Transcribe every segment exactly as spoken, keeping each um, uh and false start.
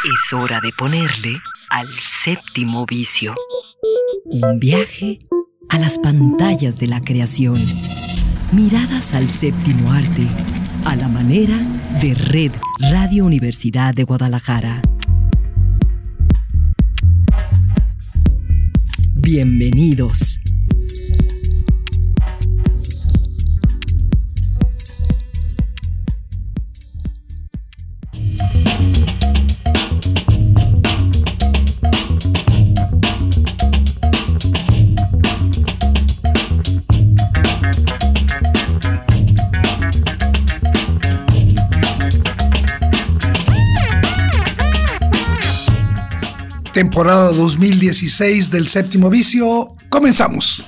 Es hora de ponerle al séptimo vicio. Un viaje a las pantallas de la creación. Miradas al séptimo arte, a la manera de Red Radio Universidad de Guadalajara. Bienvenidos. Temporada dos mil dieciséis del Séptimo Vicio. Comenzamos.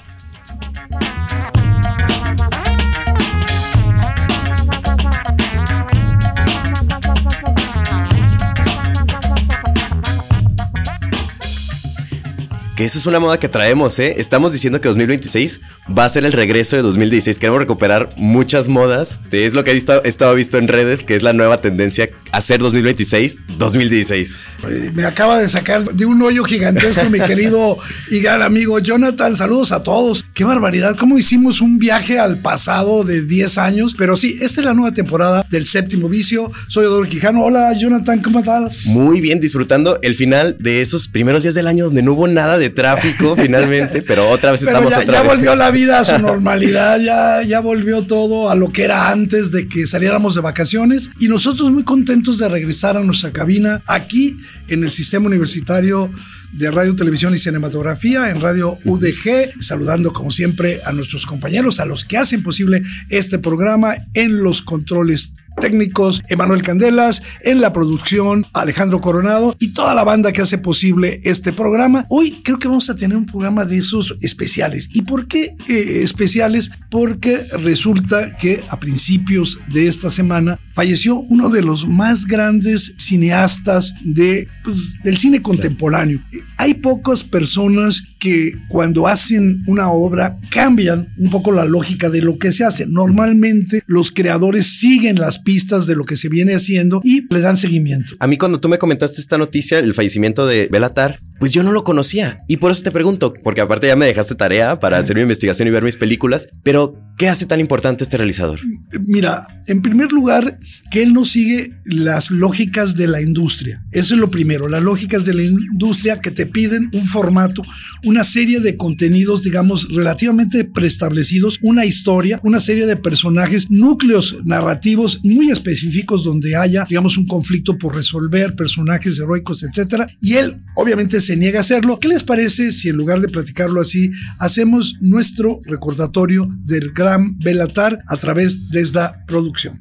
Que eso es una moda que traemos, ¿eh? Estamos diciendo que dos mil veintiséis va a ser el regreso de dos mil dieciséis. Queremos recuperar muchas modas. Es lo que he visto, he estado visto en redes, que es la nueva tendencia a hacer dos mil veintiséis, dos mil dieciséis. Me acaba de sacar de un hoyo gigantesco mi querido y gran amigo Jonathan. Saludos a todos. Qué barbaridad, cómo hicimos un viaje al pasado de diez años. Pero sí, esta es la nueva temporada del Séptimo Vicio. Soy Odor Quijano. Hola, Jonathan, ¿cómo estás? Muy bien, disfrutando el final de esos primeros días del año donde no hubo nada de de tráfico finalmente, pero otra vez pero estamos ya, otra ya vez. volvió la vida a su normalidad, ya, ya volvió todo a lo que era antes de que saliéramos de vacaciones y nosotros muy contentos de regresar a nuestra cabina aquí en el Sistema Universitario de Radio, Televisión y Cinematografía, en Radio U D G, saludando como siempre a nuestros compañeros, a los que hacen posible este programa en los controles técnicos, Emanuel Candelas, en la producción, Alejandro Coronado y toda la banda que hace posible este programa. Hoy creo que vamos a tener un programa de esos especiales. ¿Y por qué eh, especiales? Porque resulta que a principios de esta semana falleció uno de los más grandes cineastas de, pues, del cine contemporáneo. Hay pocas personas que cuando hacen una obra cambian un poco la lógica de lo que se hace. Normalmente los creadores siguen las pistas de lo que se viene haciendo y le dan seguimiento. A mí cuando tú me comentaste esta noticia, el fallecimiento de Béla Tarr, pues yo no lo conocía y por eso te pregunto, porque aparte ya me dejaste tarea para hacer mi investigación y ver mis películas, pero ¿qué hace tan importante este realizador? Mira, en primer lugar, que él no sigue las lógicas de la industria. Eso es lo primero, las lógicas de la industria que te piden un formato, una serie de contenidos, digamos, relativamente preestablecidos, una historia, una serie de personajes, núcleos narrativos muy específicos donde haya, digamos, un conflicto por resolver, personajes heroicos, etcétera. Y él, obviamente, se niega a hacerlo. ¿Qué les parece si en lugar de platicarlo así, hacemos nuestro recordatorio del gran Béla Tarr a través de esta producción?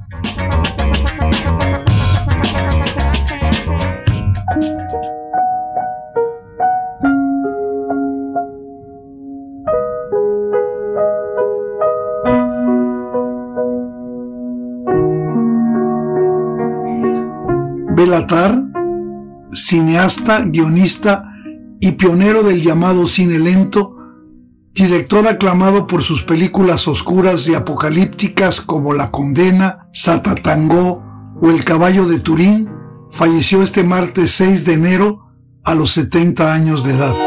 Béla Tarr, cineasta, guionista y pionero del llamado cine lento, director aclamado por sus películas oscuras y apocalípticas como La Condena, Satatango o El Caballo de Turín, falleció este martes seis de enero a los setenta años de edad.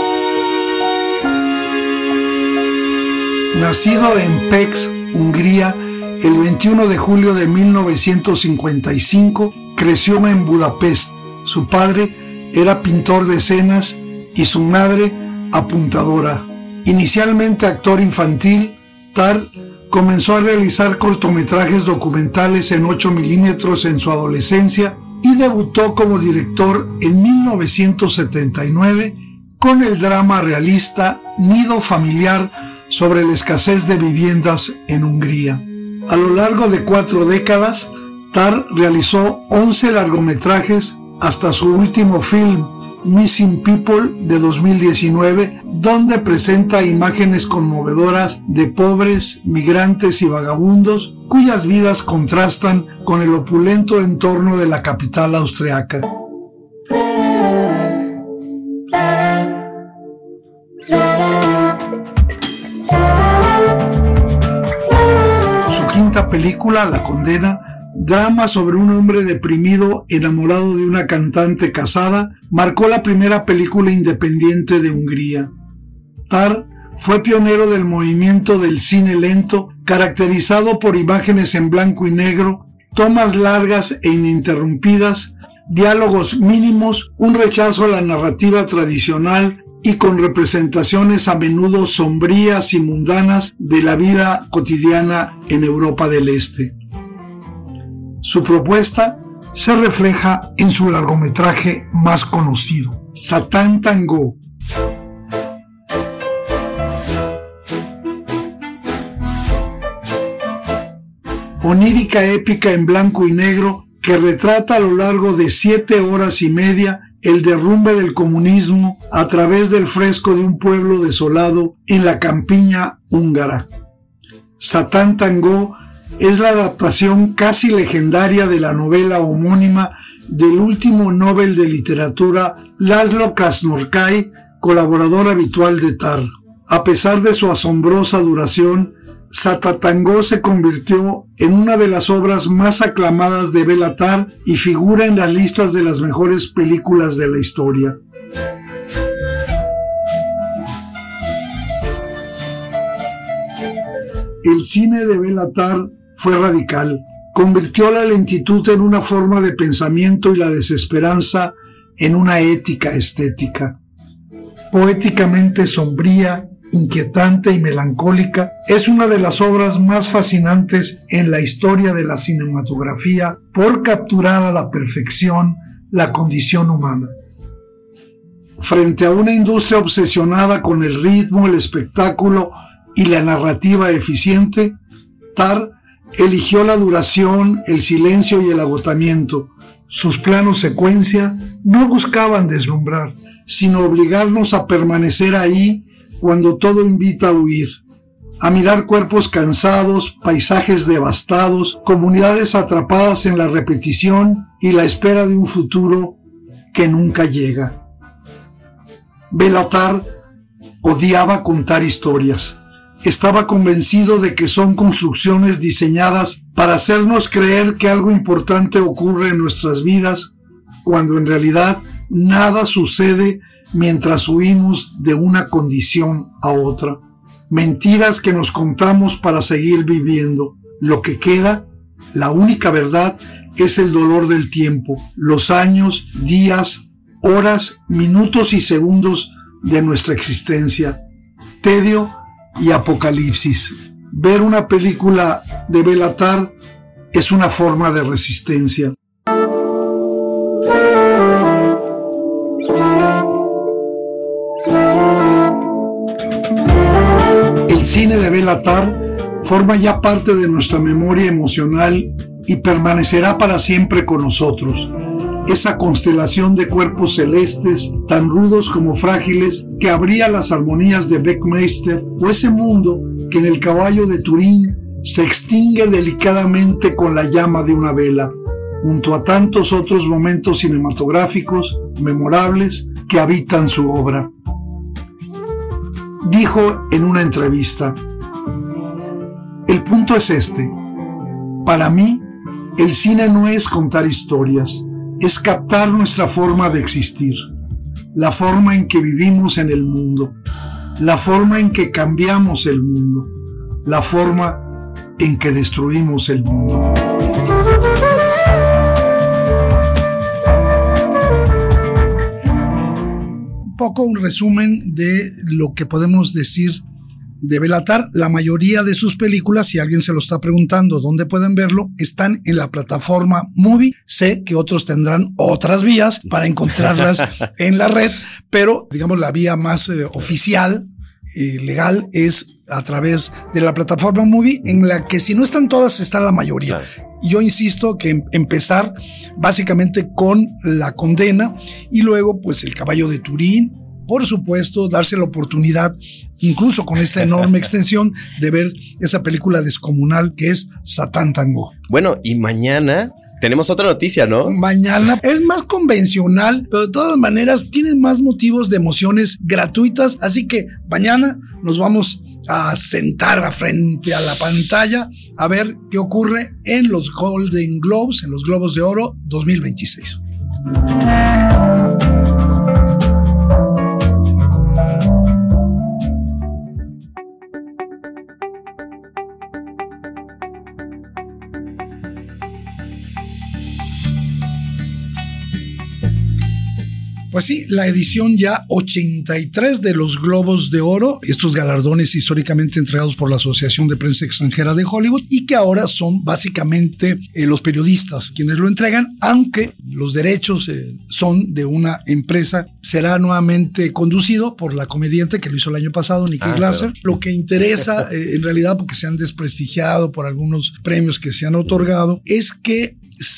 Nacido en Pécs, Hungría, el veintiuno de julio de mil novecientos cincuenta y cinco, creció en Budapest. Su padre era pintor de escenas y su madre apuntadora. Inicialmente actor infantil, Tarr comenzó a realizar cortometrajes documentales en ocho milímetros en su adolescencia y debutó como director en mil novecientos setenta y nueve con el drama realista Nido Familiar sobre la escasez de viviendas en Hungría. A lo largo de cuatro décadas, Tarr realizó once largometrajes hasta su último film, Missing People, de dos mil diecinueve, donde presenta imágenes conmovedoras de pobres, migrantes y vagabundos, cuyas vidas contrastan con el opulento entorno de la capital austriaca. Su quinta película, La Condena, drama sobre un hombre deprimido enamorado de una cantante casada, marcó la primera película independiente de Hungría. Tar fue pionero del movimiento del cine lento, caracterizado por imágenes en blanco y negro, tomas largas e ininterrumpidas, diálogos mínimos, un rechazo a la narrativa tradicional y con representaciones a menudo sombrías y mundanas de la vida cotidiana en Europa del Este. Su propuesta se refleja en su largometraje más conocido, Satán Tango. Onírica épica en blanco y negro que retrata a lo largo de siete horas y media el derrumbe del comunismo a través del fresco de un pueblo desolado en la campiña húngara. Satán Tango es la adaptación casi legendaria de la novela homónima del último Nobel de Literatura László Krasznahorkai, colaborador habitual de Tar. A pesar de su asombrosa duración, Satán Tango se convirtió en una de las obras más aclamadas de Béla Tar y figura en las listas de las mejores películas de la historia. El cine de Béla Tar fue radical. Convirtió la lentitud en una forma de pensamiento y la desesperanza en una ética estética. Poéticamente sombría, inquietante y melancólica, es una de las obras más fascinantes en la historia de la cinematografía por capturar a la perfección la condición humana. Frente a una industria obsesionada con el ritmo, el espectáculo y la narrativa eficiente, Tar eligió la duración, el silencio y el agotamiento. Sus planos secuencia no buscaban deslumbrar, sino obligarnos a permanecer ahí cuando todo invita a huir, a mirar cuerpos cansados, paisajes devastados, comunidades atrapadas en la repetición y la espera de un futuro que nunca llega. Béla Tar odiaba contar historias. Estaba convencido de que son construcciones diseñadas para hacernos creer que algo importante ocurre en nuestras vidas, cuando en realidad nada sucede mientras huimos de una condición a otra. Mentiras que nos contamos para seguir viviendo. Lo que queda, la única verdad, es el dolor del tiempo, los años, días, horas, minutos y segundos de nuestra existencia. Tedio y apocalipsis. Ver una película de Béla Tar es una forma de resistencia. El cine de Béla Tar forma ya parte de nuestra memoria emocional y permanecerá para siempre con nosotros. Esa constelación de cuerpos celestes, tan rudos como frágiles, que abría las armonías de Beckmeister, o ese mundo que en el caballo de Turín se extingue delicadamente con la llama de una vela, junto a tantos otros momentos cinematográficos memorables que habitan su obra. Dijo en una entrevista: el punto es este. Para mí, el cine no es contar historias, es captar nuestra forma de existir, la forma en que vivimos en el mundo, la forma en que cambiamos el mundo, la forma en que destruimos el mundo. Un poco un resumen de lo que podemos decir de Béla Tar. La mayoría de sus películas, si alguien se lo está preguntando dónde pueden verlo, están en la plataforma Movie. Sé que otros tendrán otras vías para encontrarlas en la red, pero digamos la vía más eh, oficial, eh, legal, es a través de la plataforma Movie, en la que si no están todas, está la mayoría. Claro. Yo insisto que em- empezar básicamente con La Condena y luego pues El Caballo de Turín. Por supuesto, darse la oportunidad, incluso con esta enorme extensión, de ver esa película descomunal que es Satán Tango. Bueno, y mañana tenemos otra noticia, ¿no? Mañana es más convencional, pero de todas maneras tiene más motivos de emociones gratuitas. Así que mañana nos vamos a sentar frente a la pantalla a ver qué ocurre en los Golden Globes, en los Globos de Oro dos mil veintiséis. Pues sí, la edición ya ochenta y tres de los Globos de Oro, estos galardones históricamente entregados por la Asociación de Prensa Extranjera de Hollywood y que ahora son básicamente eh, los periodistas quienes lo entregan, aunque los derechos eh, son de una empresa. Será nuevamente conducido por la comediante que lo hizo el año pasado, Nikki ah, Glaser. Claro. Lo que interesa eh, en realidad, porque se han desprestigiado por algunos premios que se han otorgado, es que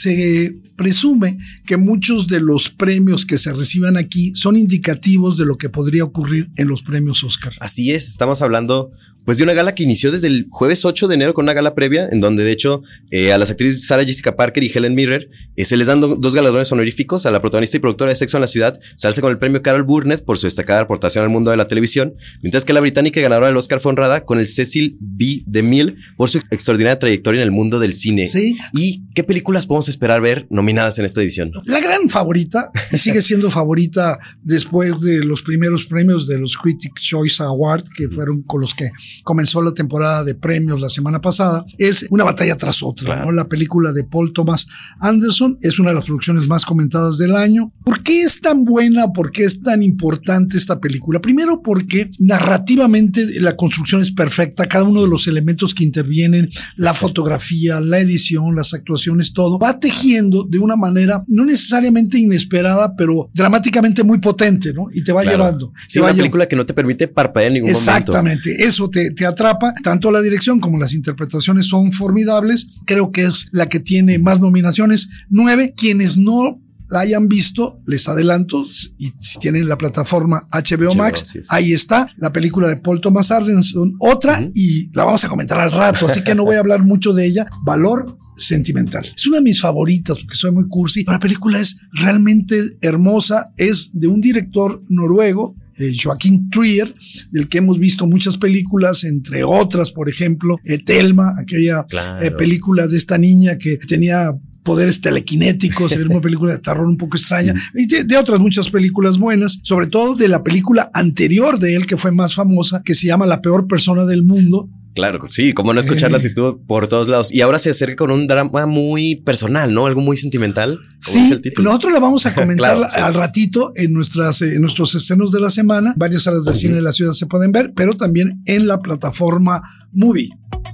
se presume que muchos de los premios que se reciban aquí son indicativos de lo que podría ocurrir en los premios Oscar. Así es, estamos hablando pues de una gala que inició desde el jueves ocho de enero con una gala previa en donde de hecho eh, a las actrices Sarah Jessica Parker y Helen Mirren eh, se les dan do- dos galardones honoríficos. A la protagonista y productora de Sexo en la Ciudad se alza con el premio Carol Burnett por su destacada aportación al mundo de la televisión, mientras que la británica ganadora del Oscar fue honrada con el Cecil B. DeMille por su extraordinaria trayectoria en el mundo del cine. Sí. ¿Y qué películas podemos esperar ver nominadas en esta edición? La gran favorita, y sigue siendo favorita después de los primeros premios de los Critics' Choice Awards, que fueron con los que comenzó la temporada de premios la semana pasada, es Una batalla tras otra, claro. ¿no? La película de Paul Thomas Anderson es una de las producciones más comentadas del año. ¿Por qué es tan buena? ¿Por qué es tan importante esta película? Primero porque narrativamente la construcción es perfecta, cada uno de los elementos que intervienen, la fotografía, la edición, las actuaciones, todo, va tejiendo de una manera no necesariamente inesperada, pero dramáticamente muy potente, ¿no? Y te va claro. llevando. Sí, una película llevando. Que no te permite parpadear en ningún Exactamente, momento. Exactamente, eso te, te atrapa. Tanto la dirección como las interpretaciones son formidables. Creo que es la que tiene más nominaciones, nueve. Quienes no la hayan visto, les adelanto, y si tienen la plataforma H B O Max, sí, sí. ahí está la película de Paul Thomas Anderson, otra, uh-huh. y la vamos a comentar al rato, así que no voy a hablar mucho de ella. Valor sentimental. Es una de mis favoritas porque soy muy cursi, pero la película es realmente hermosa. Es de un director noruego, eh, Joachim Trier, del que hemos visto muchas películas, entre otras, por ejemplo, eh, Thelma, aquella claro. eh, película de esta niña que tenía poderes telequinéticos, era una película de terror un poco extraña, y de, de otras muchas películas buenas, sobre todo de la película anterior de él, que fue más famosa, que se llama La peor persona del mundo. Claro, sí, como no escucharla si estuvo por todos lados. Y ahora se acerca con un drama muy personal, ¿no? Algo muy sentimental. Sí, nosotros la vamos a comentar claro, sí. al ratito en, nuestras, en nuestros estrenos de la semana. Varias salas de uh-huh. cine de la ciudad se pueden ver, pero también en la plataforma Movie.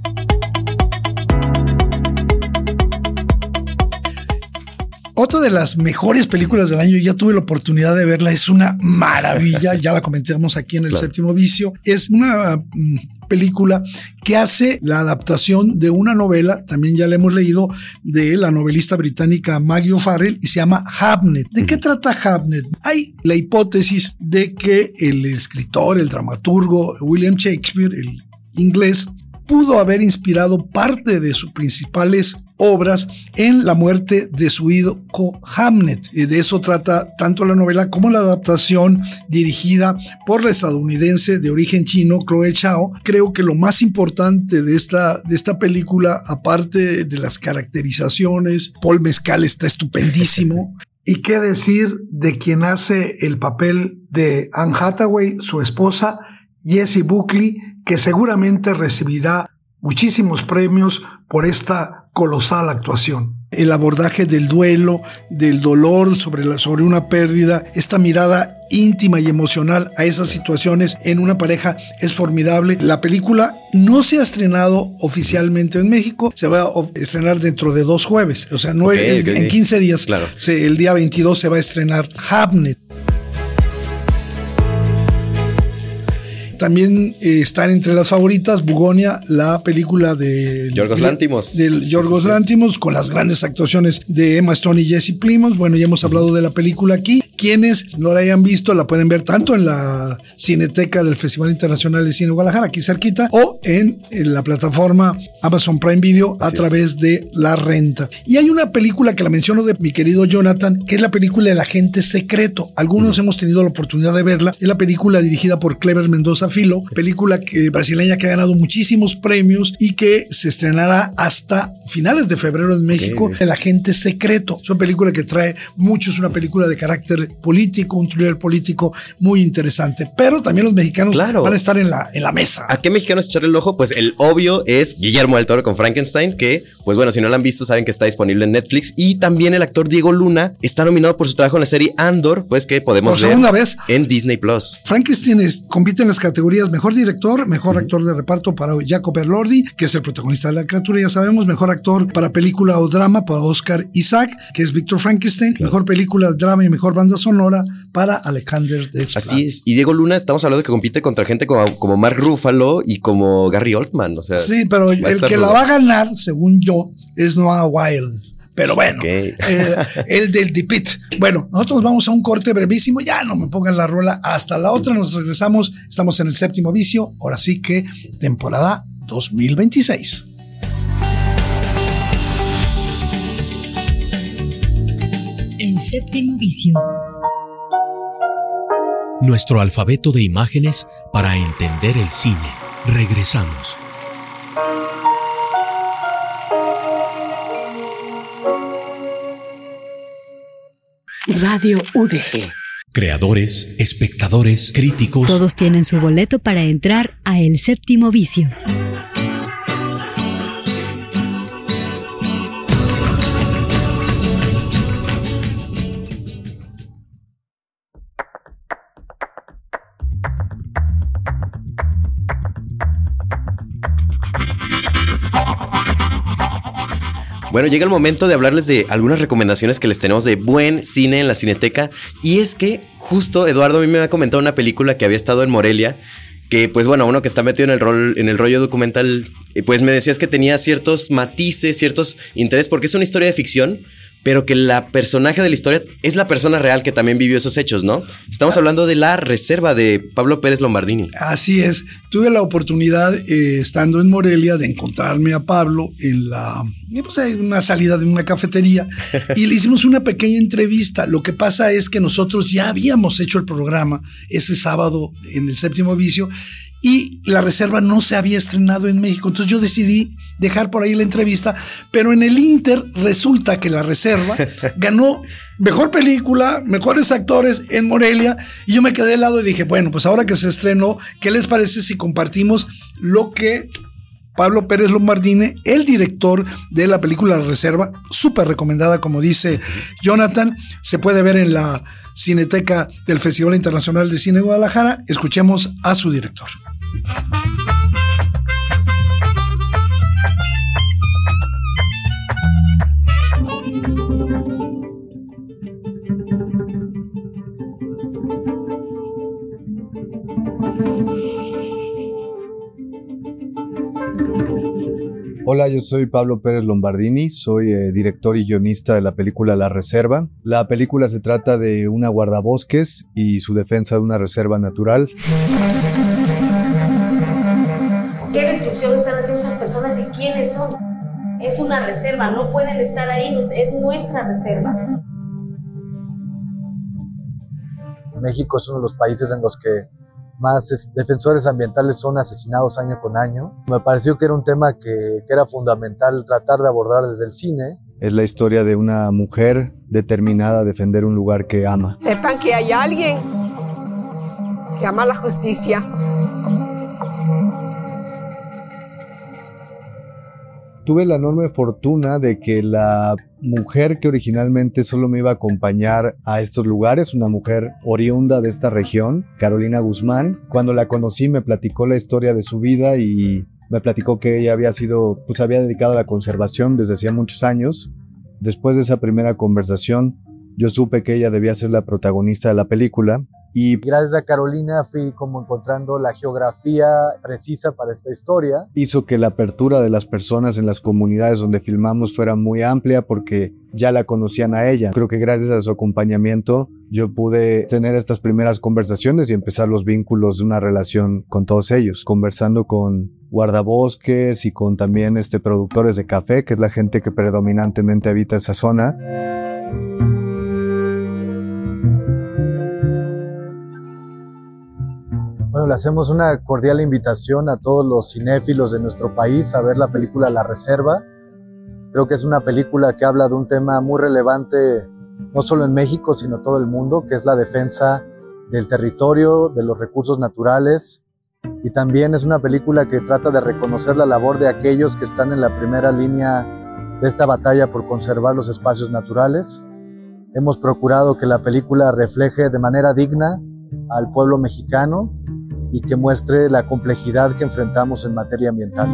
Otra de las mejores películas del año, ya tuve la oportunidad de verla, es una maravilla, ya la comentamos aquí en el claro. Séptimo Vicio. Es una mm, película que hace la adaptación de una novela, también ya la hemos leído, de la novelista británica Maggie O'Farrell, y se llama Hamnet. ¿De uh-huh. qué trata Hamnet? Hay la hipótesis de que el escritor, el dramaturgo William Shakespeare, el inglés, pudo haber inspirado parte de sus principales obras en la muerte de su hijo Hamnet. De eso trata tanto la novela como la adaptación dirigida por la estadounidense de origen chino Chloe Zhao. Creo que lo más importante de esta, de esta película, aparte de las caracterizaciones, Paul Mescal está estupendísimo. ¿Y qué decir de quien hace el papel de Anne Hathaway, su esposa, Jessie Buckley, que seguramente recibirá muchísimos premios por esta colosal actuación? El abordaje del duelo, del dolor sobre, la, sobre una pérdida, esta mirada íntima y emocional a esas situaciones en una pareja es formidable. La película no se ha estrenado oficialmente en México, se va a estrenar dentro de dos jueves, o sea, no okay, el, okay. en quince días, claro. se, el día veintidós se va a estrenar Hamnet. También eh, están entre las favoritas Bugonia, la película de Yorgos Lanthimos. Del Yorgos sí, sí, Lanthimos, sí. con las grandes actuaciones de Emma Stone y Jesse Plemons. Bueno, ya hemos hablado uh-huh. de la película aquí. Quienes no la hayan visto, la pueden ver tanto en la Cineteca del Festival Internacional de Cine Guadalajara, aquí cerquita, o en, en la plataforma Amazon Prime Video a Así través es. de La Renta. Y hay una película que la menciono de mi querido Jonathan, que es la película El Agente Secreto. Algunos uh-huh. hemos tenido la oportunidad de verla. Es la película dirigida por Clever Mendoza Filo, película que, brasileña que ha ganado muchísimos premios y que se estrenará hasta finales de febrero en México. Okay. El Agente Secreto. Es una película que trae mucho, es una película de carácter político, un thriller político muy interesante. Pero también los mexicanos claro. van a estar en la, en la mesa. ¿A qué mexicanos echarle el ojo? Pues el obvio es Guillermo del Toro con Frankenstein, que, pues bueno, si no lo han visto, saben que está disponible en Netflix. Y también el actor Diego Luna está nominado por su trabajo en la serie Andor, pues que podemos por ver segunda vez en Disney Plus. Frankenstein es, compite en las categorías Mejor Director, Mejor uh-huh. Actor de Reparto para Jacob Elordi, que es el protagonista de la criatura, ya sabemos. Mejor Actor para Película o Drama para Oscar Isaac, que es Víctor Frankenstein. Claro. Mejor Película, Drama y Mejor Banda Sonora para Alexander Desplat. Así es. Y Diego Luna, estamos hablando de que compite contra gente como, como Mark Ruffalo y como Gary Oldman. O sea, sí, pero el que rudo. la va a ganar, según yo, es Noah Wyle. Pero bueno, okay. eh, el del Dipit. Bueno, nosotros vamos a un corte brevísimo. Ya no me pongan la rola. Hasta la otra nos regresamos. Estamos en el Séptimo Vicio. Ahora sí que temporada dos mil veintiséis. El Séptimo Vicio. Nuestro alfabeto de imágenes para entender el cine. Regresamos. Radio U D G. Creadores, espectadores, críticos. Todos tienen su boleto para entrar a El Séptimo Vicio. Bueno, llega el momento de hablarles de algunas recomendaciones que les tenemos de buen cine en la Cineteca. Y es que justo Eduardo a mí me había comentado una película que había estado en Morelia, que pues bueno, uno que está metido en el rol, en el rollo documental, pues me decías que tenía ciertos matices, ciertos intereses, porque es una historia de ficción, pero que la personaje de la historia es la persona real que también vivió esos hechos, ¿no? Estamos ah, hablando de La Reserva de Pablo Pérez Lombardini. Así es. Tuve la oportunidad, eh, estando en Morelia, de encontrarme a Pablo en la, pues, en una salida de una cafetería y le hicimos una pequeña entrevista. Lo que pasa es que nosotros ya habíamos hecho el programa ese sábado en el Séptimo Vicio y La Reserva no se había estrenado en México. Entonces yo decidí dejar por ahí la entrevista, pero en el Inter resulta que La Reserva ganó mejor película, mejores actores en Morelia, y yo me quedé al lado y dije, bueno, pues ahora que se estrenó, ¿qué les parece si compartimos lo que Pablo Pérez Lombardini, el director de la película La Reserva, súper recomendada, como dice Jonathan, se puede ver en la Cineteca del Festival Internacional de Cine de Guadalajara? Escuchemos a su director. Hola, yo soy Pablo Pérez Lombardini, soy eh, director y guionista de la película La Reserva. La película se trata de una guardabosques y su defensa de una reserva natural. ¿Qué destrucción están haciendo esas personas y quiénes son? Es una reserva, no pueden estar ahí, es nuestra reserva. México es uno de los países en los que más es, defensores ambientales son asesinados año con año. Me pareció que era un tema que, que era fundamental tratar de abordar desde el cine. Es la historia de una mujer determinada a defender un lugar que ama. Sepan que hay alguien que ama la justicia. Tuve la enorme fortuna de que la mujer que originalmente solo me iba a acompañar a estos lugares, una mujer oriunda de esta región, Carolina Guzmán, cuando la conocí me platicó la historia de su vida y me platicó que ella había sido, pues había dedicado a la conservación desde hacía muchos años. Después de esa primera conversación, yo supe que ella debía ser la protagonista de la película. Y gracias a Carolina fui como encontrando la geografía precisa para esta historia. Hizo que la apertura de las personas en las comunidades donde filmamos fuera muy amplia porque ya la conocían a ella. Creo que gracias a su acompañamiento yo pude tener estas primeras conversaciones y empezar los vínculos de una relación con todos ellos. Conversando con guardabosques y con también este, productores de café, que es la gente que predominantemente habita esa zona. Bueno, le hacemos una cordial invitación a todos los cinéfilos de nuestro país a ver la película La Reserva. Creo que es una película que habla de un tema muy relevante, no solo en México, sino todo el mundo, que es la defensa del territorio, de los recursos naturales. Y también es una película que trata de reconocer la labor de aquellos que están en la primera línea de esta batalla por conservar los espacios naturales. Hemos procurado que la película refleje de manera digna al pueblo mexicano y que muestre la complejidad que enfrentamos en materia ambiental.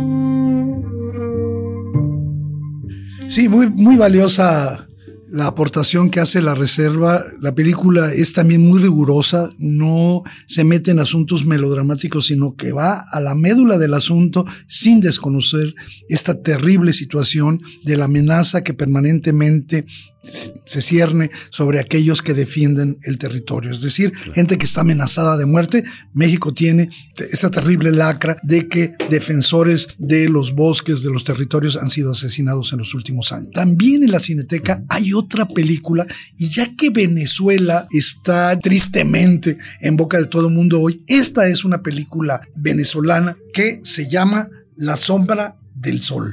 Sí, muy, muy valiosa la aportación que hace La Reserva. La película es también muy rigurosa, no se mete en asuntos melodramáticos, sino que va a la médula del asunto sin desconocer esta terrible situación de la amenaza que permanentemente se cierne sobre aquellos que defienden el territorio. Es decir, claro, gente que está amenazada de muerte. México tiene esa terrible lacra de que defensores de los bosques, de los territorios, han sido asesinados en los últimos años. También en la Cineteca hay otra película, y ya que Venezuela está tristemente en boca de todo el mundo hoy, esta es una película venezolana que se llama La Sombra del Sol.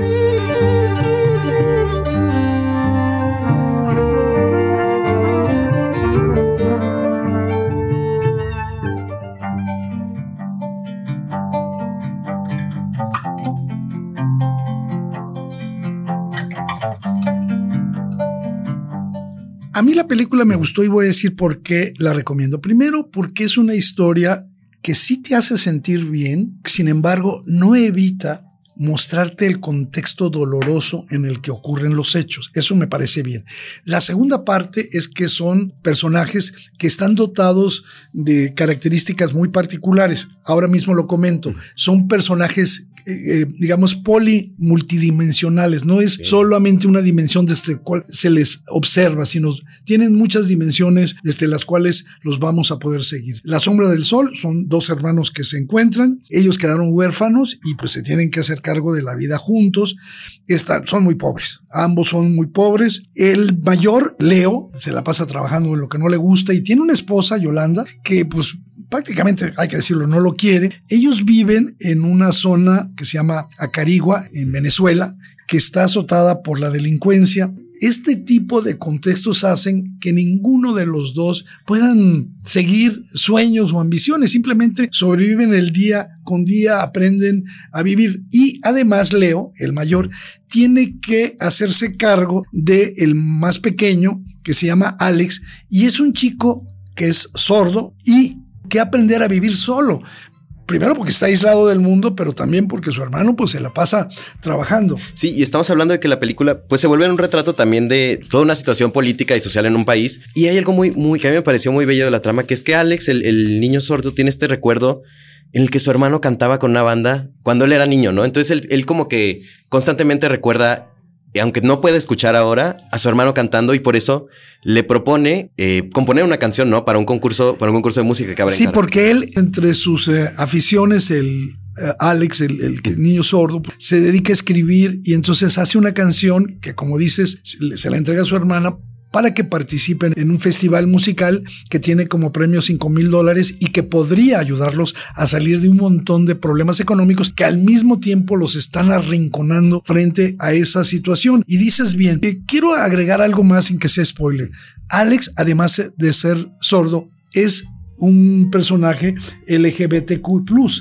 A mí la película me gustó y voy a decir por qué la recomiendo. Primero, porque es una historia que sí te hace sentir bien, sin embargo, no evita mostrarte el contexto doloroso en el que ocurren los hechos. Eso me parece bien. La segunda parte es que son personajes que están dotados de características muy particulares. Ahora mismo lo comento. Son personajes Eh, digamos, polimultidimensionales. No es solamente una dimensión desde la cual se les observa, sino tienen muchas dimensiones desde las cuales los vamos a poder seguir. La Sombra del Sol son dos hermanos que se encuentran. Ellos quedaron huérfanos y pues se tienen que hacer cargo de la vida juntos. Esta, son muy pobres. Ambos son muy pobres. El mayor, Leo, se la pasa trabajando en lo que no le gusta y tiene una esposa, Yolanda, que pues prácticamente, hay que decirlo, no lo quiere. Ellos viven en una zona que se llama Acarigua, en Venezuela, que está azotada por la delincuencia. Este tipo de contextos hacen que ninguno de los dos puedan seguir sueños o ambiciones, simplemente sobreviven el día con día, aprenden a vivir. Y además Leo, el mayor, tiene que hacerse cargo del más pequeño, que se llama Alex, y es un chico que es sordo y que aprender a vivir solo. Primero porque está aislado del mundo, pero también porque su hermano pues se la pasa trabajando. Sí, y estamos hablando de que la película pues se vuelve un retrato también de toda una situación política y social en un país. Y hay algo muy, muy que a mí me pareció muy bello de la trama, que es que Alex, el, el niño sordo, tiene este recuerdo en el que su hermano cantaba con una banda cuando él era niño, ¿no? Entonces él, él como que constantemente recuerda, aunque no puede escuchar ahora, a su hermano cantando, y por eso le propone eh, componer una canción, ¿no? Para un concurso, para un concurso de música que habrá en Sí, Cara. porque él, entre sus eh, aficiones, el eh, Alex, el, el, el niño sordo, se dedica a escribir y entonces hace una canción que, como dices, se, se la entrega a su hermana para que participen en un festival musical que tiene como premio cinco mil dólares y que podría ayudarlos a salir de un montón de problemas económicos que al mismo tiempo los están arrinconando frente a esa situación. Y dices bien, eh, quiero agregar algo más sin que sea spoiler. Alex, además de ser sordo, es un personaje L G B T Q plus,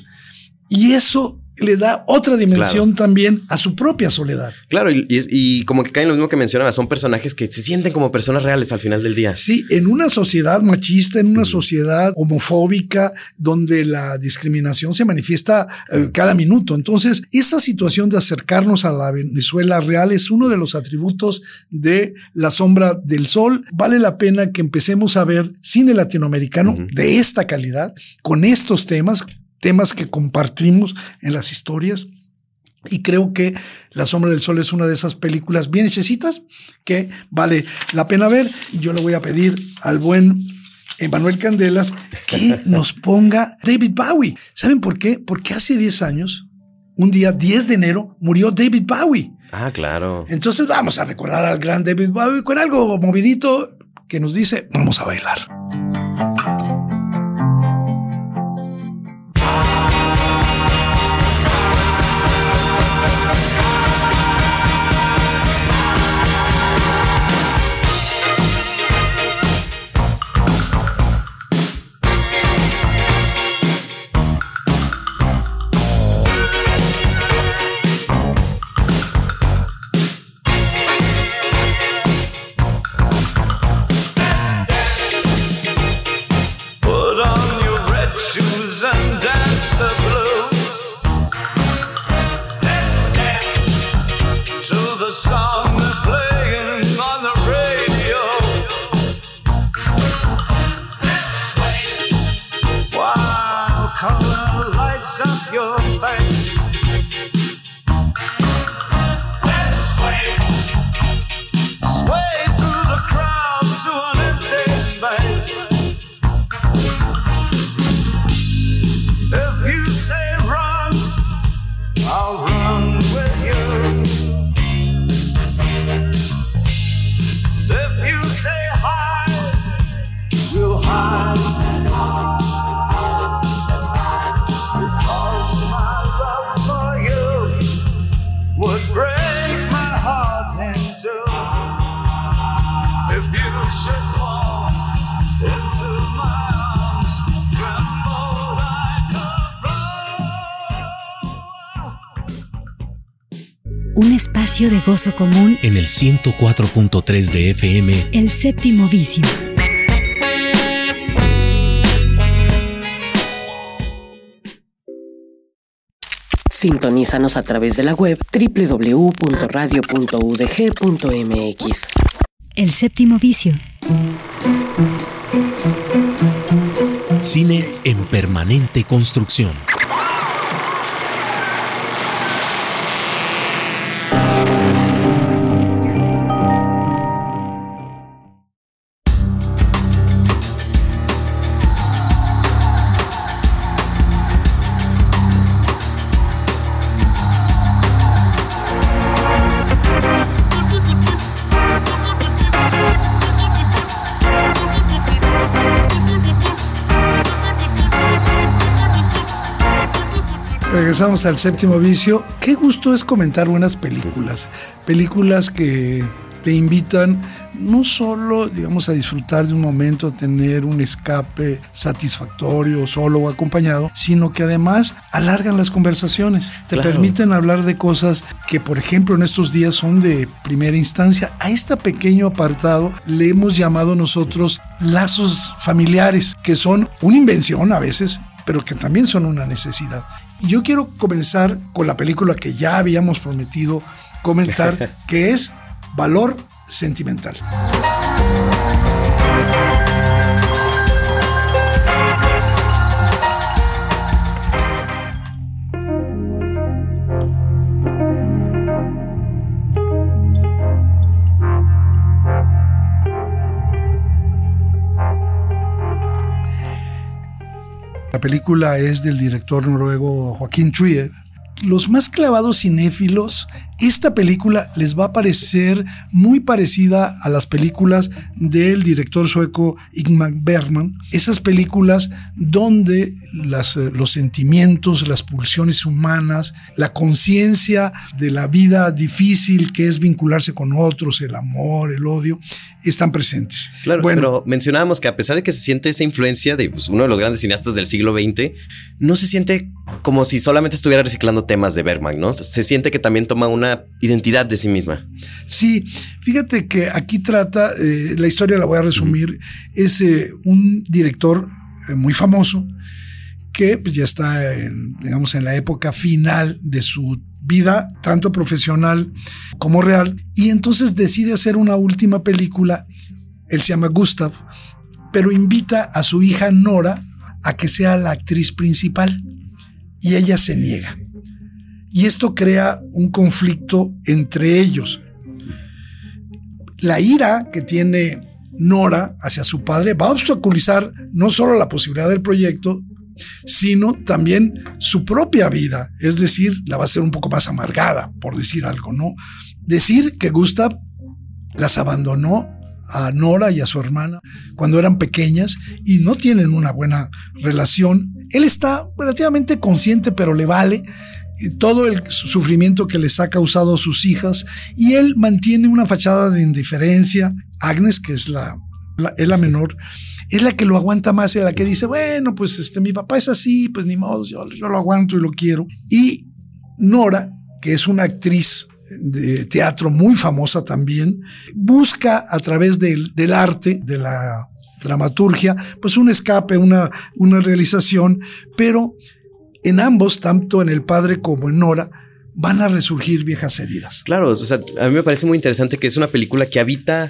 y eso le da otra dimensión, claro, también a su propia soledad. Claro, y, y, y como que cae en lo mismo que mencionaba, son personajes que se sienten como personas reales al final del día. Sí, en una sociedad machista, en una sociedad homofóbica, donde la discriminación se manifiesta eh, cada minuto. Entonces, esa situación de acercarnos a la Venezuela real es uno de los atributos de La Sombra del Sol. Vale la pena que empecemos a ver cine latinoamericano uh-huh. de esta calidad, con estos temas, temas que compartimos en las historias, y creo que La Sombra del Sol es una de esas películas bien hechecitas que vale la pena ver. Y yo le voy a pedir al buen Emanuel Candelas que nos ponga David Bowie. ¿Saben por qué? Porque hace diez años, un día diez de enero, murió David Bowie. Ah, claro. Entonces vamos a recordar al gran David Bowie con algo movidito que nos dice, vamos a bailar. lights up your face. Let's sway, sway through the crowd to an empty space. If you say run, I'll run with you. If you say hide, we'll hide. Because my love for you would break my heart in two. If you should fall into my arms, tremble like a flower. Un espacio de gozo común En el ciento cuatro punto tres de F M. El séptimo vicio. Sintonízanos a través de la web doble u doble u doble u punto radio punto u d g punto m x. El séptimo vicio. Cine en permanente construcción. Regresamos al séptimo vicio. Qué gusto es comentar buenas películas. Películas que te invitan no solo, digamos, a disfrutar de un momento, a tener un escape satisfactorio, solo o acompañado, sino que además alargan las conversaciones. Te Claro. permiten hablar de cosas que, por ejemplo, en estos días son de primera instancia. A este pequeño apartado le hemos llamado nosotros lazos familiares, que son una invención a veces, pero que también son una necesidad. Y yo quiero comenzar con la película que ya habíamos prometido comentar, que es Valor Sentimental. La película es del director noruego Joaquín Trier. Los más clavados cinéfilos, esta película les va a parecer muy parecida a las películas del director sueco Ingmar Bergman. Esas películas donde las, los sentimientos, las pulsiones humanas, la conciencia de la vida difícil que es vincularse con otros, el amor, el odio, están presentes. Claro, bueno, pero mencionábamos que a pesar de que se siente esa influencia de pues, uno de los grandes cineastas del siglo veinte, no se siente como si solamente estuviera reciclando temas de Bergman, ¿no? Se siente que también toma una identidad de sí misma. Sí, fíjate que aquí trata, eh, la historia la voy a resumir, uh-huh. es eh, un director eh, muy famoso que pues, ya está, en, digamos, en la época final de su vida, tanto profesional como real, y entonces decide hacer una última película. Él se llama Gustav, pero invita a su hija Nora a que sea la actriz principal, y ella se niega. Y esto crea un conflicto entre ellos. La ira que tiene Nora hacia su padre va a obstaculizar no solo la posibilidad del proyecto, sino también su propia vida. Es decir, la va a hacer un poco más amargada, por decir algo, ¿no? Decir que Gustav las abandonó a Nora y a su hermana cuando eran pequeñas y no tienen una buena relación. Él está relativamente consciente, pero le vale todo el sufrimiento que les ha causado sus hijas, y él mantiene una fachada de indiferencia. Agnes, que es la, la, es la menor, es la que lo aguanta más, es la que dice, bueno, pues este, mi papá es así, pues ni modo, yo, yo lo aguanto y lo quiero. Y Nora, que es una actriz de teatro muy famosa también, busca a través del, del arte, de la dramaturgia, pues un escape, una, una realización, pero en ambos, tanto en el padre como en Nora, van a resurgir viejas heridas. Claro, o sea, a mí me parece muy interesante que es una película que habita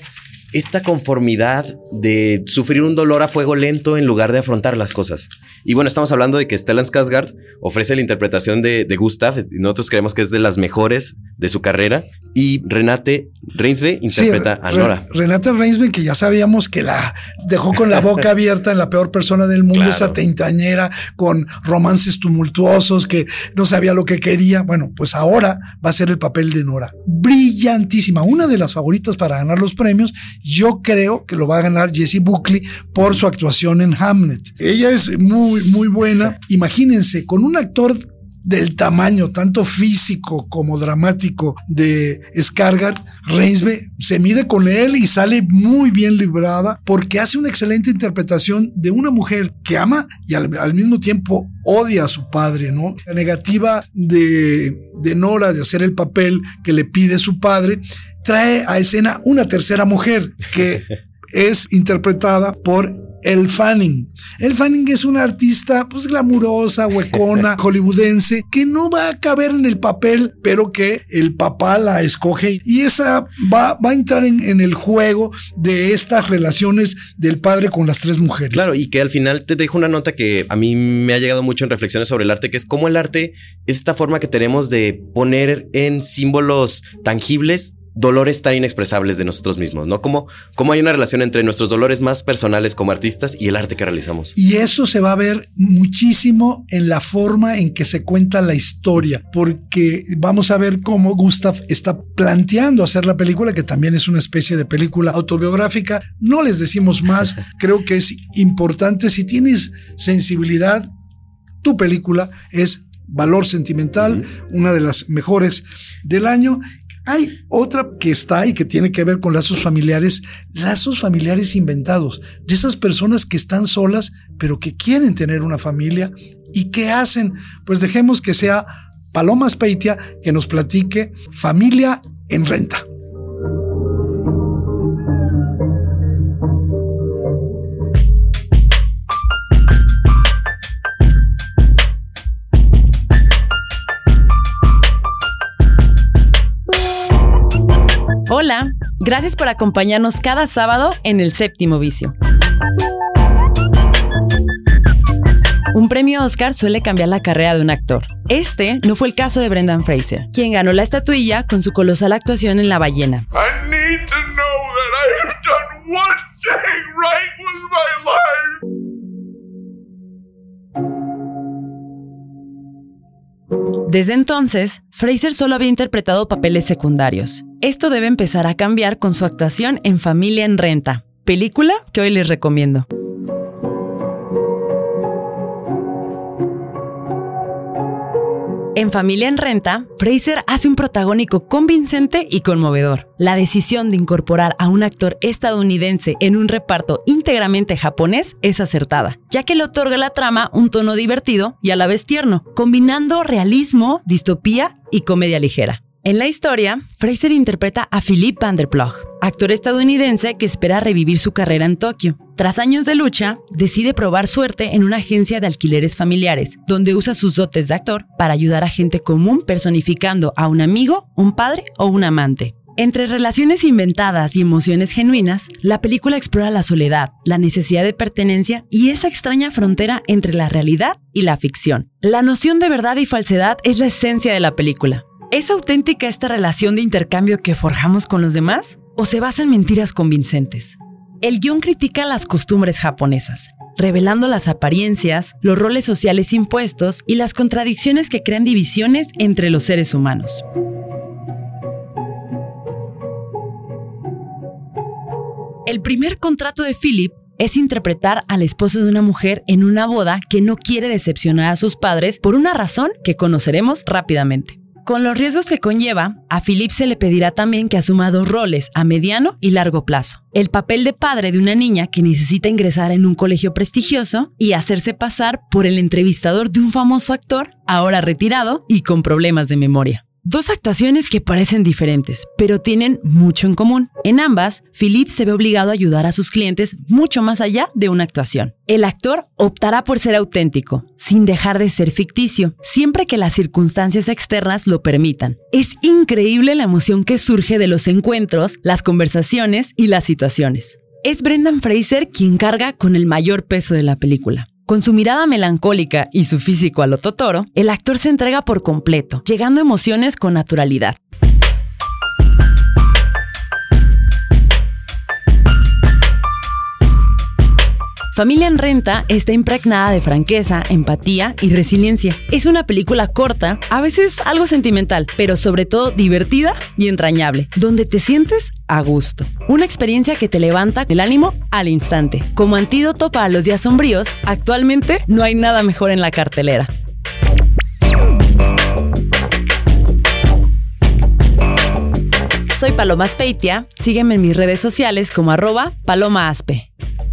esta conformidad de sufrir un dolor a fuego lento en lugar de afrontar las cosas. Y bueno, estamos hablando de que Stellan Skarsgård ofrece la interpretación de, de Gustav. Nosotros creemos que es de las mejores de su carrera. Y Renate Reinsve interpreta sí, a Nora. Re, Renate Reinsve, que ya sabíamos que la dejó con la boca abierta en La peor persona del mundo, claro. Esa treintañera con romances tumultuosos que no sabía lo que quería. Bueno, pues ahora va a ser el papel de Nora. Brillantísima, una de las favoritas para ganar los premios. Yo creo que lo va a ganar Jessie Buckley por su actuación en Hamlet. Ella es muy, muy buena. Imagínense, con un actor del tamaño, tanto físico como dramático de Skarsgård, Reinsve se mide con él y sale muy bien librada porque hace una excelente interpretación de una mujer que ama y al, al mismo tiempo odia a su padre, ¿no? La negativa de, de Nora de hacer el papel que le pide su padre trae a escena una tercera mujer que es interpretada por Elle Fanning. Elle Fanning es una artista pues glamurosa, huecona, hollywoodense, que no va a caber en el papel, pero que el papá la escoge y esa va, va a entrar en, en el juego de estas relaciones del padre con las tres mujeres. Claro, y que al final te dejo una nota que a mí me ha llegado mucho en reflexiones sobre el arte, que es cómo el arte es esta forma que tenemos de poner en símbolos tangibles dolores tan inexpresables de nosotros mismos, ¿no? Como, como hay una relación entre nuestros dolores más personales como artistas y el arte que realizamos. Y eso se va a ver muchísimo en la forma en que se cuenta la historia, porque vamos a ver cómo Gustav está planteando hacer la película, que también es una especie de película autobiográfica. No les decimos más, creo que es importante. Si tienes sensibilidad, tu película es Valor Sentimental, uh-huh. Una de las mejores del año. Hay otra que está y que tiene que ver con lazos familiares, lazos familiares inventados, de esas personas que están solas, pero que quieren tener una familia y ¿qué hacen? Pues dejemos que sea Paloma Speitia que nos platique Familia en Renta. Hola, gracias por acompañarnos cada sábado en El Séptimo Vicio. Un premio Oscar suele cambiar la carrera de un actor. Este no fue el caso de Brendan Fraser, quien ganó la estatuilla con su colosal actuación en La ballena. I need to know that I have done one thing right with my life. Desde entonces, Fraser solo había interpretado papeles secundarios. Esto debe empezar a cambiar con su actuación en Familia en Renta, película que hoy les recomiendo. En Familia en Renta, Fraser hace un protagónico convincente y conmovedor. La decisión de incorporar a un actor estadounidense en un reparto íntegramente japonés es acertada, ya que le otorga a la trama un tono divertido y a la vez tierno, combinando realismo, distopía y comedia ligera. En la historia, Fraser interpreta a Philip Van der Ploeg, actor estadounidense que espera revivir su carrera en Tokio. Tras años de lucha, decide probar suerte en una agencia de alquileres familiares, donde usa sus dotes de actor para ayudar a gente común personificando a un amigo, un padre o un amante. Entre relaciones inventadas y emociones genuinas, la película explora la soledad, la necesidad de pertenencia y esa extraña frontera entre la realidad y la ficción. La noción de verdad y falsedad es la esencia de la película. ¿Es auténtica esta relación de intercambio que forjamos con los demás? ¿O se basa en mentiras convincentes? El guión critica las costumbres japonesas, revelando las apariencias, los roles sociales impuestos y las contradicciones que crean divisiones entre los seres humanos. El primer contrato de Philip es interpretar al esposo de una mujer en una boda que no quiere decepcionar a sus padres por una razón que conoceremos rápidamente. Con los riesgos que conlleva, a Philip se le pedirá también que asuma dos roles a mediano y largo plazo. El papel de padre de una niña que necesita ingresar en un colegio prestigioso y hacerse pasar por el entrevistador de un famoso actor, ahora retirado y con problemas de memoria. Dos actuaciones que parecen diferentes, pero tienen mucho en común. En ambas, Philippe se ve obligado a ayudar a sus clientes mucho más allá de una actuación. El actor optará por ser auténtico, sin dejar de ser ficticio, siempre que las circunstancias externas lo permitan. Es increíble la emoción que surge de los encuentros, las conversaciones y las situaciones. Es Brendan Fraser quien carga con el mayor peso de la película. Con su mirada melancólica y su físico a lo Totoro, el actor se entrega por completo, llegando a emociones con naturalidad. Familia en Renta está impregnada de franqueza, empatía y resiliencia. Es una película corta, a veces algo sentimental, pero sobre todo divertida y entrañable, donde te sientes a gusto. Una experiencia que te levanta el ánimo al instante. Como antídoto para los días sombríos, actualmente no hay nada mejor en la cartelera. Soy Paloma Aspeitia, sígueme en mis redes sociales como arroba Paloma Aspe.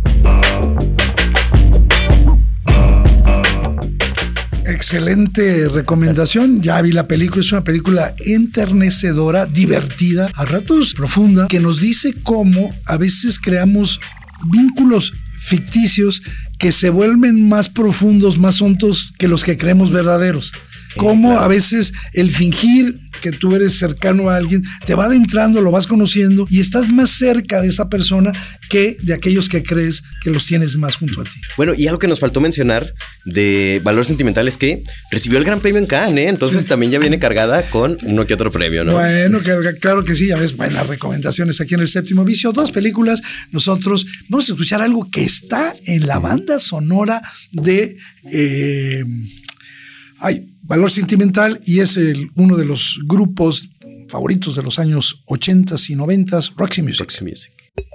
Excelente recomendación. Ya vi la película, es una película enternecedora, divertida, a ratos profunda, que nos dice cómo a veces creamos vínculos ficticios que se vuelven más profundos, más hondos que los que creemos verdaderos. Cómo a veces el fingir que tú eres cercano a alguien te va adentrando, lo vas conociendo y estás más cerca de esa persona que de aquellos que crees que los tienes más junto a ti. Bueno, y algo que nos faltó mencionar de Valor Sentimental es que recibió el Gran Premio en Cannes, ¿eh? Entonces sí, también ya viene cargada con uno que otro premio, ¿no? Bueno, que, claro que sí, ya ves, buenas recomendaciones aquí en El Séptimo Vicio. Dos películas, nosotros vamos a escuchar algo que está en la banda sonora de... Eh, ay, Valor Sentimental, y es el, uno de los grupos favoritos de los años ochenta y noventa, Roxy Music. Roxy Music.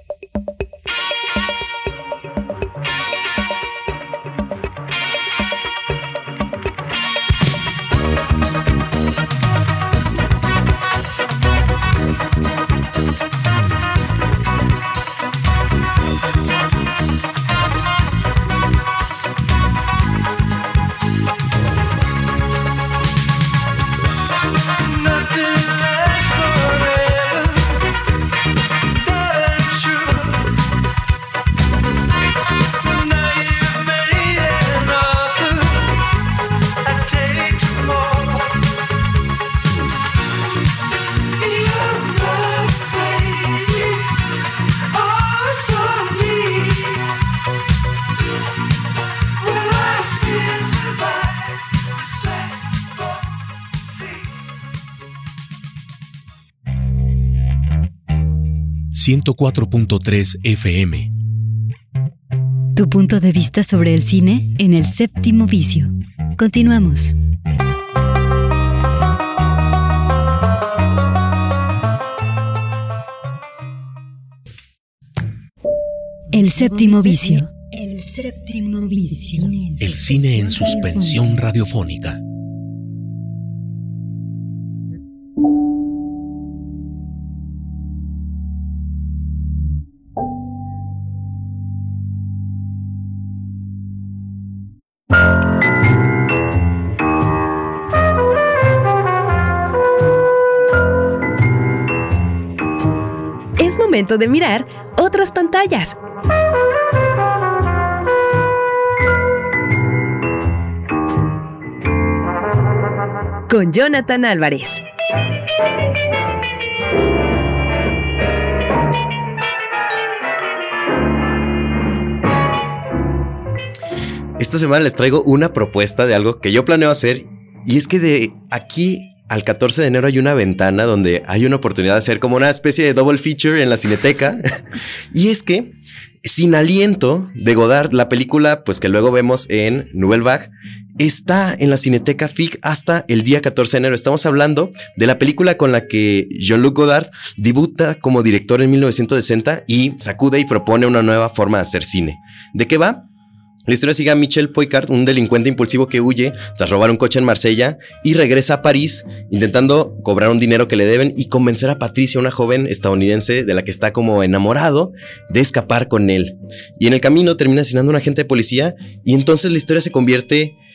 ciento cuatro punto tres F M. Tu punto de vista sobre el cine en El Séptimo Vicio. Continuamos. El Séptimo Vicio. El Séptimo Vicio. El cine en suspensión radiofónica. Es momento de mirar otras pantallas. Con Jonathan Álvarez. Esta semana les traigo una propuesta de algo que yo planeo hacer, y es que de aquí al catorce de enero hay una ventana donde hay una oportunidad de hacer como una especie de double feature en la Cineteca. Y es que Sin Aliento de Godard, la película pues que luego vemos en Nouvelle Vague, está en la Cineteca F I C hasta el día catorce de enero. Estamos hablando de la película con la que Jean-Luc Godard debuta como director en mil novecientos sesenta y sacude y propone una nueva forma de hacer cine. ¿De qué va? La historia sigue a Michel Poicard, un delincuente impulsivo que huye tras robar un coche en Marsella y regresa a París intentando cobrar un dinero que le deben y convencer a Patricia, una joven estadounidense de la que está como enamorado, de escapar con él. Y en el camino termina asesinando a un agente de policía y entonces la historia se convierte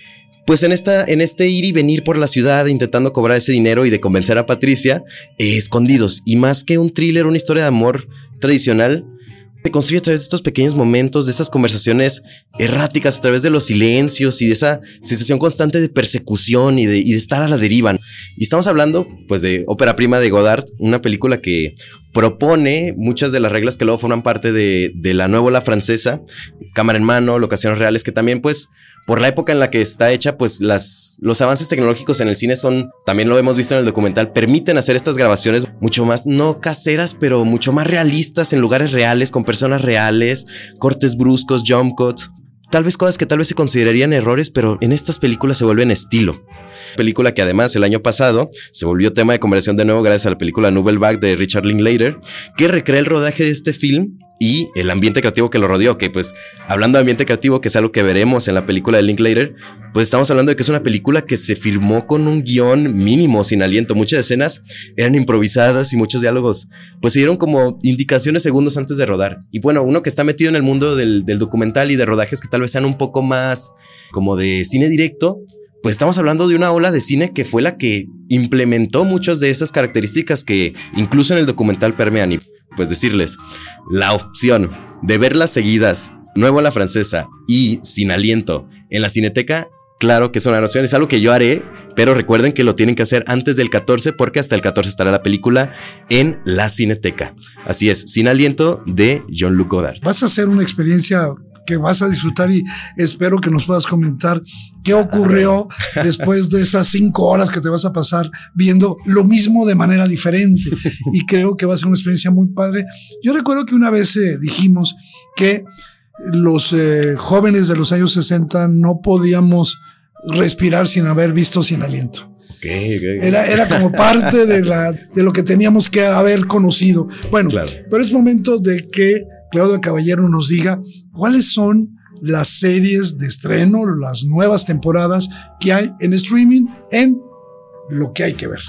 pues en, esta, en este ir y venir por la ciudad intentando cobrar ese dinero y de convencer a Patricia, eh, escondidos. Y más que un thriller, una historia de amor tradicional, se construye a través de estos pequeños momentos, de esas conversaciones erráticas, a través de los silencios y de esa sensación constante de persecución y de, y de estar a la deriva. Y estamos hablando, pues, de ópera prima de Godard, una película que propone muchas de las reglas que luego forman parte de, de la nueva ola francesa, cámara en mano, locaciones reales, que también, pues, por la época en la que está hecha, pues las, los avances tecnológicos en el cine son, también lo hemos visto en el documental, permiten hacer estas grabaciones mucho más, no caseras, pero mucho más realistas, en lugares reales, con personas reales, cortes bruscos, jump cuts, tal vez cosas que tal vez se considerarían errores, pero en estas películas se vuelven estilo. Película que además el año pasado se volvió tema de conversación de nuevo gracias a la película Nouvelle Vague de Richard Linklater, que recrea el rodaje de este film y el ambiente creativo que lo rodeó, que pues hablando de ambiente creativo, que es algo que veremos en la película de Linklater, pues estamos hablando de que es una película que se filmó con un guión mínimo, sin aliento. Muchas escenas eran improvisadas y muchos diálogos pues se dieron como indicaciones segundos antes de rodar. Y bueno, uno que está metido en el mundo del, del documental y de rodajes que tal vez sean un poco más como de cine directo, pues estamos hablando de una ola de cine que fue la que implementó muchas de esas características que incluso en el documental permean. Y pues decirles, la opción de verlas seguidas, nuevo a la francesa y sin aliento en la Cineteca, claro que es una opción, es algo que yo haré, pero recuerden que lo tienen que hacer antes del catorce, porque hasta el catorce estará la película en la Cineteca. Así es, Sin aliento de Jean-Luc Godard. Vas a hacer una experiencia que vas a disfrutar y espero que nos puedas comentar qué ocurrió después de esas cinco horas que te vas a pasar viendo lo mismo de manera diferente, y creo que va a ser una experiencia muy padre. Yo recuerdo que una vez eh, dijimos que los eh, jóvenes de los años sesenta no podíamos respirar sin haber visto Sin aliento. Okay, okay. Era, era como parte de, la, de lo que teníamos que haber conocido. Bueno, claro. Pero es momento de que Claudia Caballero nos diga cuáles son las series de estreno, las nuevas temporadas que hay en streaming en Lo que hay que ver.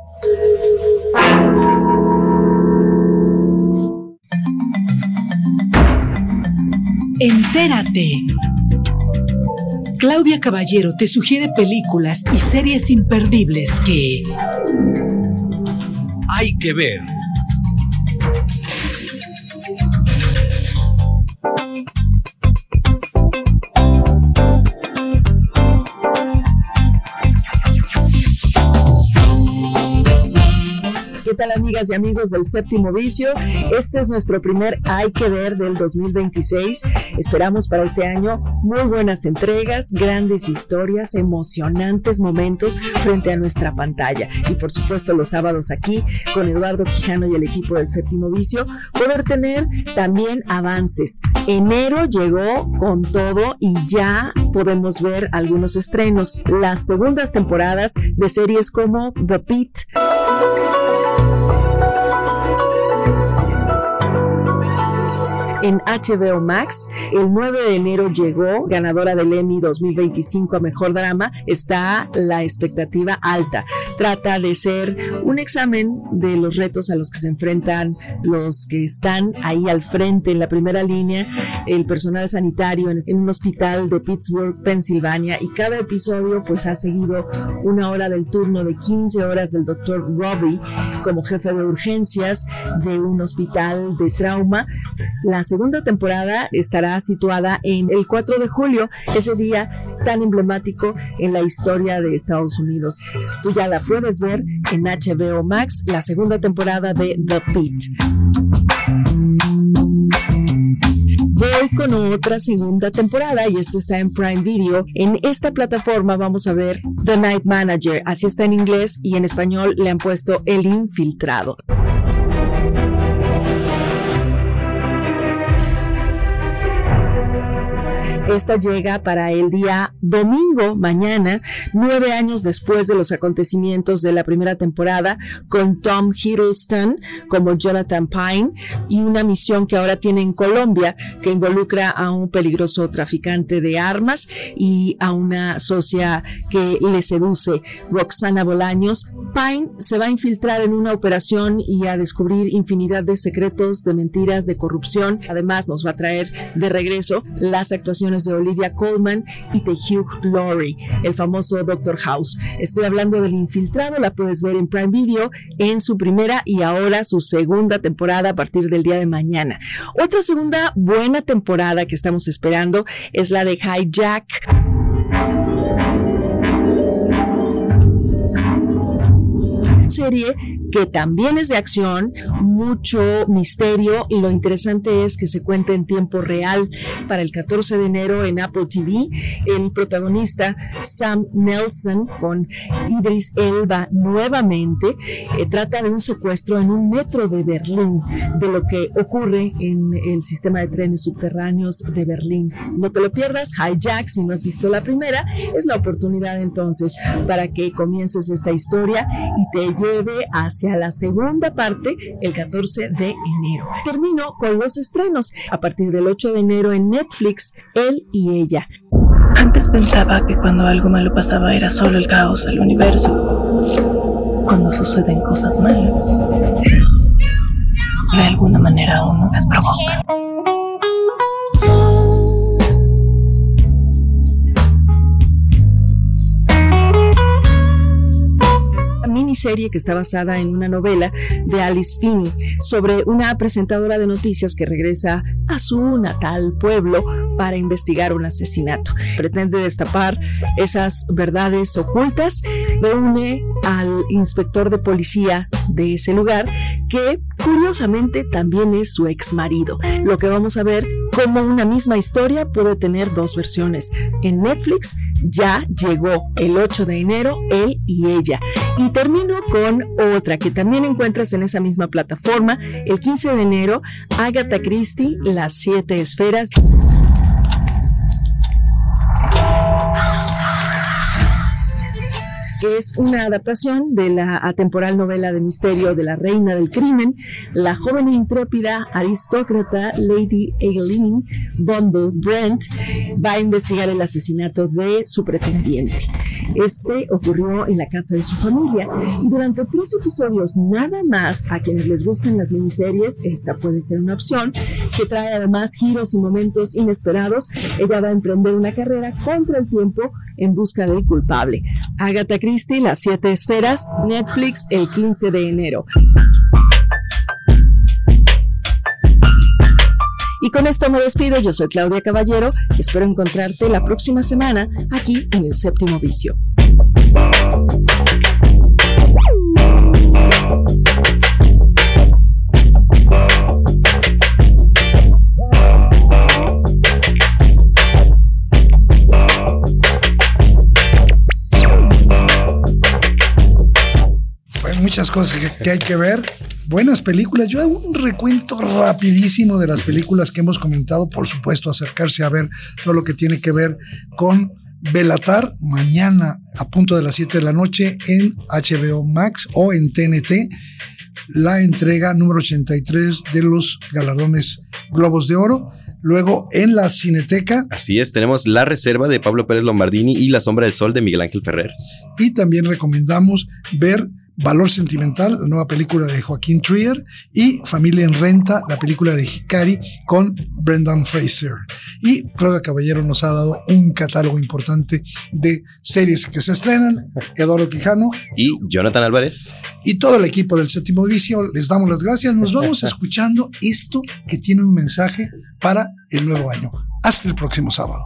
Entérate. Claudia Caballero te sugiere películas y series imperdibles que hay que ver. ¿Qué tal, amigas y amigos del Séptimo Vicio? Este es nuestro primer Hay que ver del dos mil veintiséis. Esperamos para este año muy buenas entregas, grandes historias, emocionantes momentos frente a nuestra pantalla. Y por supuesto los sábados aquí con Eduardo Quijano y el equipo del Séptimo Vicio, poder tener también avances. Enero llegó con todo y ya podemos ver algunos estrenos. Las segundas temporadas de series como The Pitt, en H B O Max. El nueve de enero llegó, ganadora del Emmy dos mil veinticinco a Mejor Drama. Está la expectativa alta. Trata de ser un examen de los retos a los que se enfrentan los que están ahí al frente, en la primera línea, el personal sanitario en, en un hospital de Pittsburgh, Pensilvania, y cada episodio pues ha seguido una hora del turno de quince horas del doctor Robbie como jefe de urgencias de un hospital de trauma. La segunda temporada estará situada en el cuatro de julio, ese día tan emblemático en la historia de Estados Unidos. Tú ya la puedes ver en H B O Max, la segunda temporada de The Pitt. Voy con otra segunda temporada y esto está en Prime Video. En esta plataforma vamos a ver The Night Manager, así está en inglés, y en español le han puesto El Infiltrado. Esta llega para el día domingo, mañana, nueve años después de los acontecimientos de la primera temporada, con Tom Hiddleston como Jonathan Pine y una misión que ahora tiene en Colombia que involucra a un peligroso traficante de armas y a una socia que le seduce, Roxana Bolaños. Pine se va a infiltrar en una operación y a descubrir infinidad de secretos, de mentiras, de corrupción. Además, nos va a traer de regreso las actuaciones actuaciones de Olivia Colman y de Hugh Laurie, el famoso doctor House. Estoy hablando del Infiltrado, la puedes ver en Prime Video en su primera y ahora su segunda temporada a partir del día de mañana. Otra segunda buena temporada que estamos esperando es la de Hijack. Serie que también es de acción, mucho misterio, y lo interesante es que se cuenta en tiempo real. Para el catorce de enero en Apple T V, el protagonista Sam Nelson con Idris Elba nuevamente eh, trata de un secuestro en un metro de Berlín, de lo que ocurre en el sistema de trenes subterráneos de Berlín. No te lo pierdas. Hijack, si no has visto la primera, es la oportunidad entonces para que comiences esta historia y te lleve hacia la segunda parte el catorce de enero. Termino con los estrenos. A partir del ocho de enero en Netflix, Él y Ella. Antes pensaba que cuando algo malo pasaba era solo el caos del universo. Cuando suceden cosas malas, de alguna manera uno las provoca. Miniserie que está basada en una novela de Alice Finney sobre una presentadora de noticias que regresa a su natal pueblo para investigar un asesinato. Pretende destapar esas verdades ocultas, reúne al inspector de policía de ese lugar, que curiosamente también es su ex marido. Lo que vamos a ver, cómo una misma historia puede tener dos versiones. En Netflix ya llegó el ocho de enero, Él y Ella. Y termino con otra que también encuentras en esa misma plataforma. El quince de enero, Agatha Christie, Las Siete Esferas. Es una adaptación de la atemporal novela de misterio de la reina del crimen, la joven e intrépida aristócrata Lady Eileen Bumble Brent va a investigar el asesinato de su pretendiente. Este ocurrió en la casa de su familia y durante tres episodios nada más. A quienes les gustan las miniseries, esta puede ser una opción, que trae además giros y momentos inesperados. Ella va a emprender una carrera contra el tiempo en busca del culpable. Agatha Christie, Las Siete Esferas, Netflix, el quince de enero. Y con esto me despido. Yo soy Claudia Caballero. Espero encontrarte la próxima semana aquí en El Séptimo Vicio. Pues muchas cosas que, que hay que ver. Buenas películas. Yo hago un recuento rapidísimo de las películas que hemos comentado. Por supuesto, acercarse a ver todo lo que tiene que ver con Belatar, mañana a punto de las siete de la noche en H B O Max o en T N T, la entrega número ochenta y tres de los galardones Globos de Oro. Luego en la Cineteca. Así es, tenemos La Reserva de Pablo Pérez Lombardini y La Sombra del Sol de Miguel Ángel Ferrer. Y también recomendamos ver Valor Sentimental, la nueva película de Joaquín Trier, y Familia en Renta, la película de Hikari con Brendan Fraser. Y Claudia Caballero nos ha dado un catálogo importante de series que se estrenan. Eduardo Quijano y Jonathan Álvarez y todo el equipo del Séptimo Vicio, les damos las gracias. Nos vamos escuchando esto que tiene un mensaje para el nuevo año. Hasta el próximo sábado.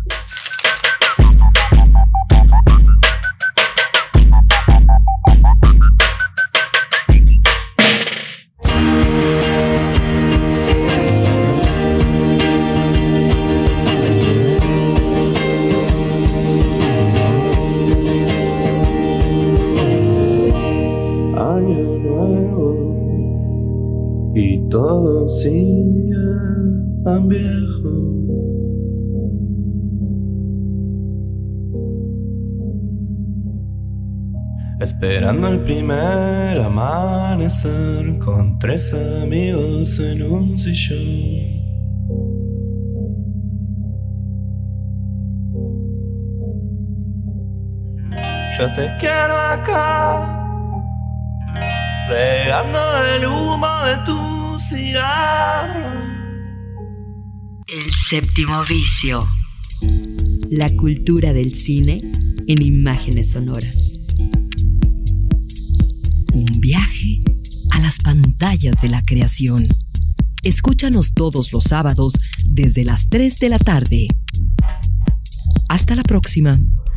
Y todo sigue tan viejo. Esperando el primer amanecer con tres amigos en un sillón. Yo te quiero acá, regando el humo de tu cigarro. El Séptimo Vicio. La cultura del cine en imágenes sonoras. Un viaje a las pantallas de la creación. Escúchanos todos los sábados desde las tres de la tarde. Hasta la próxima.